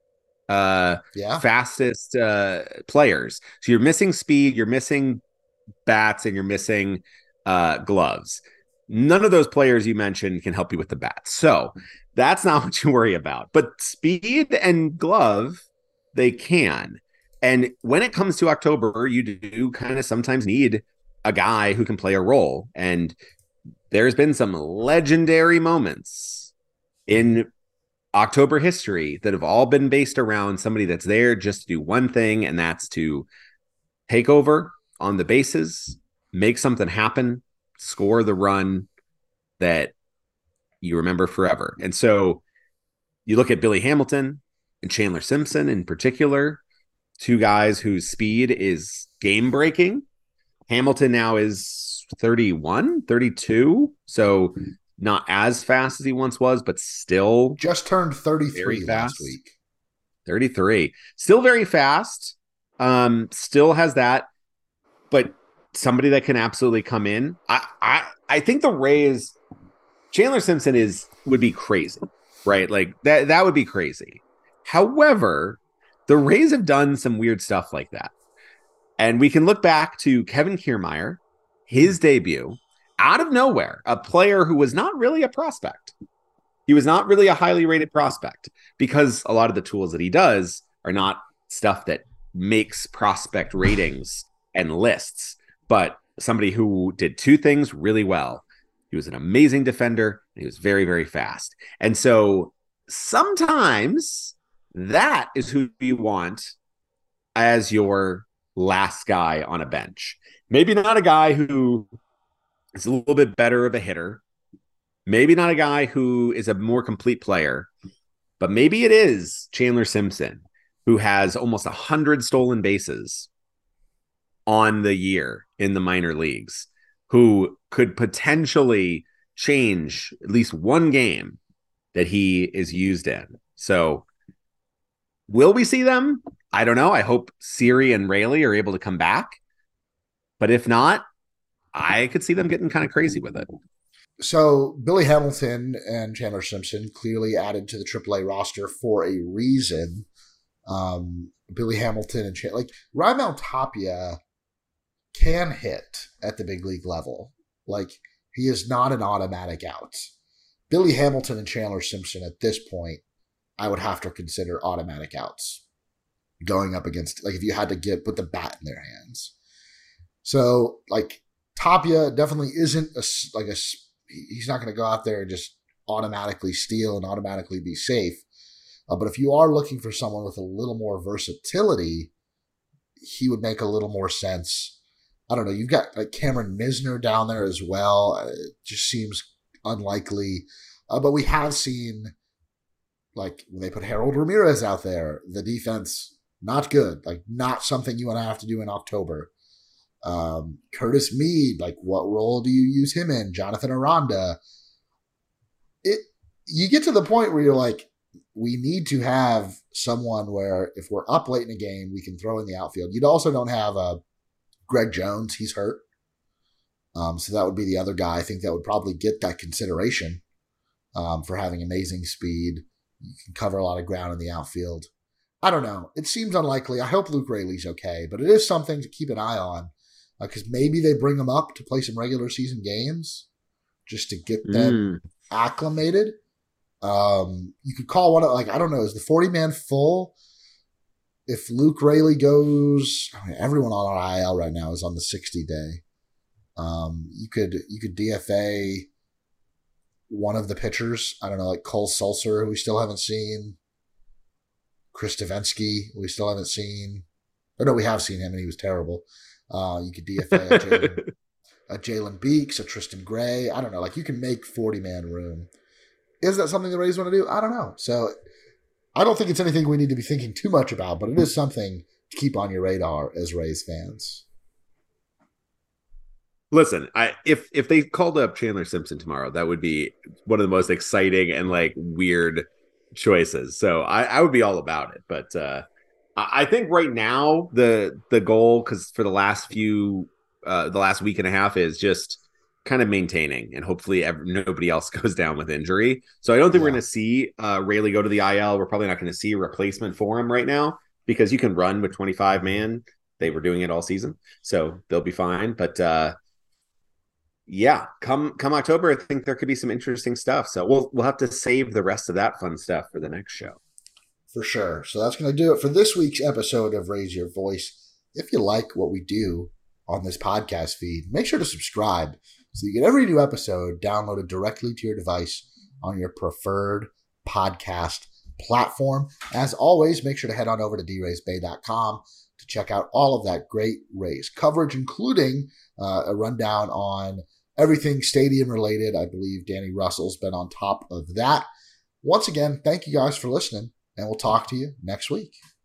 uh, yeah, fastest uh, players. So you're missing speed, you're missing bats, and you're missing uh, gloves. None of those players you mentioned can help you with the bats. So that's not what you worry about. But speed and glove, they can. And when it comes to October, you do kind of sometimes need a guy who can play a role. And there's been some legendary moments in October history that have all been based around somebody that's there just to do one thing, and that's to take over on the bases, make something happen, score the run that you remember forever. And so you look at Billy Hamilton and Chandler Simpson in particular, two guys whose speed is game breaking. Hamilton now is thirty-one, thirty-two. So not as fast as he once was, but still just turned thirty-three last week. thirty-three. Still very fast. Um, still has that, but somebody that can absolutely come in. I, I, I think the Rays, Chandler Simpson is would be crazy, right? Like that, that would be crazy. However, the Rays have done some weird stuff like that. And we can look back to Kevin Kiermaier, his debut, out of nowhere, a player who was not really a prospect. He was not really a highly rated prospect because a lot of the tools that he does are not stuff that makes prospect ratings and lists, but somebody who did two things really well. He was an amazing defender, and he was very, very fast. And so sometimes that is who you want as your last guy on a bench. Maybe not a guy who is a little bit better of a hitter. Maybe not a guy who is a more complete player, but maybe it is Chandler Simpson, who has almost one hundred stolen bases on the year in the minor leagues, who could potentially change at least one game that he is used in. So will we see them? I don't know. I hope Siri and Rayleigh are able to come back. But if not, I could see them getting kind of crazy with it. So Billy Hamilton and Chandler Simpson clearly added to the triple A roster for a reason. Um, Billy Hamilton and Ch- like Raimel Tapia can hit at the big league level. Like he is not an automatic out. Billy Hamilton and Chandler Simpson at this point, I would have to consider automatic outs going up against, like if you had to get put the bat in their hands. So like Tapia definitely isn't a, like a, he's not going to go out there and just automatically steal and automatically be safe. Uh, but if you are looking for someone with a little more versatility, he would make a little more sense. I don't know. You've got like Cameron Misner down there as well. Uh, it just seems unlikely. Uh, but we have seen, like when they put Harold Ramirez out there, the defense, not good. Like not something you want to have to do in October. Um, Curtis Mead, like what role do you use him in? Jonathan Aranda. It, you get to the point where you're like, we need to have someone where if we're up late in a game, we can throw in the outfield. You also don't have uh, Greg Jones. He's hurt. Um, so that would be the other guy. I think that would probably get that consideration um, for having amazing speed. You can cover a lot of ground in the outfield. I don't know. It seems unlikely. I hope Luke Rayleigh's okay, but it is something to keep an eye on because uh, maybe they bring him up to play some regular season games just to get them mm. acclimated. Um, you could call one of, like, I don't know, is the forty-man full? If Luke Rayleigh goes, I mean, everyone on our I L right now is on the sixty-day. Um, you could you could D F A one of the pitchers. I don't know, like Cole Sulser, who we still haven't seen. Chris Davinsky, who we still haven't seen. Oh, no, we have seen him, and he was terrible. Uh, you could D F A a Jalen, a Jalen Beeks, a Tristan Gray. I don't know. Like, you can make forty-man room. Is that something the Rays want to do? I don't know. So I don't think it's anything we need to be thinking too much about, but it is something to keep on your radar as Rays fans. Listen, I if if they called up Chandler Simpson tomorrow, that would be one of the most exciting and like weird choices. So I, I would be all about it. But uh, I think right now the the goal, because for the last few, uh, the last week and a half is just kind of maintaining, and hopefully every, nobody else goes down with injury. So I don't think yeah. we're going to see uh, Rayleigh go to the I L. We're probably not going to see a replacement for him right now because you can run with twenty-five man. They were doing it all season, so they'll be fine. But uh, yeah, come come October, I think there could be some interesting stuff. So we'll we'll have to save the rest of that fun stuff for the next show. For sure. So that's going to do it for this week's episode of Raise Your Voice. If you like what we do on this podcast feed, make sure to subscribe so you get every new episode downloaded directly to your device on your preferred podcast platform. As always, make sure to head on over to d rays bay dot com to check out all of that great Rays coverage, including uh, a rundown on everything stadium related. I believe Danny Russell's been on top of that. Once again, thank you guys for listening, and we'll talk to you next week.